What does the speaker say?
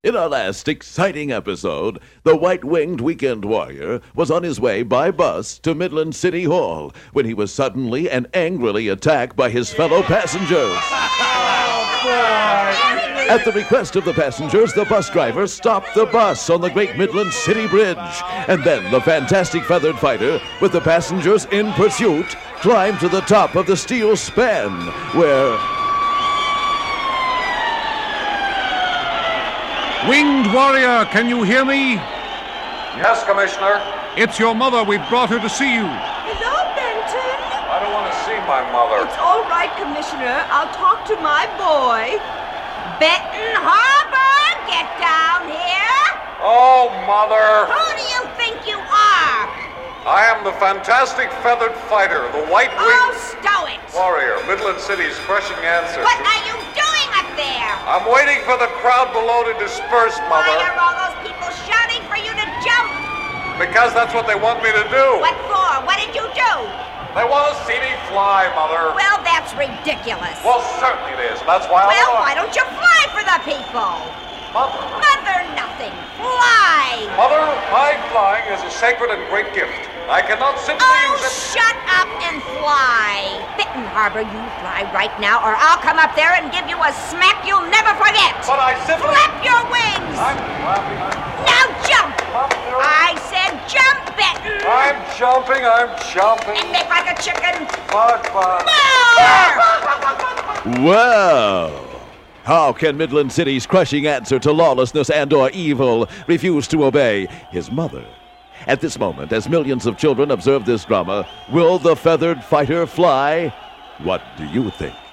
In our last exciting episode, the white-winged weekend warrior was on his way by bus to Midland City Hall when he was suddenly and angrily attacked by his fellow passengers. At the request of the passengers, the bus driver stopped the bus on the Great Midland City Bridge. And then the fantastic feathered fighter, with the passengers in pursuit, climbed to the top of the steel span, where... Winged warrior, can you hear me? Yes, Commissioner. It's your mother. We've brought her to see you. Hello, Benton. I don't want to see my mother. It's all right, Commissioner. I'll talk to my boy. Benton Harbor, get down here. Oh, Mother. Who do you think you are? I am the fantastic feathered fighter, the Oh, white-winged stow it. warrior, Midland City's crushing answer. What are you doing up there? I'm waiting for the crowd below to disperse, Why Mother. are all those people shouting for you to jump? Because that's what they want me to do. What for? What did you do? They want to see me fly, Mother. Well, that's ridiculous. Well, certainly it is. And that's why Well, why don't you fly for the people? Mother. Mother nothing. Fly. Mother, high flying is a sacred and great gift. I cannot simply Oh, use it. shut up and fly. Benton Harbor, you fly right now, or I'll come up there and give you a smack you'll never forget. But I simply... Flap your wings. I'm flapping. Now jump. Mother. I said jump, Benton. I'm jumping. And make like a chicken. Fudge, fudge. More. Well, how can Midland City's crushing answer to lawlessness and/or evil refuse to obey his mother? At this moment, as millions of children observe this drama, will the feathered fighter fly? What do you think?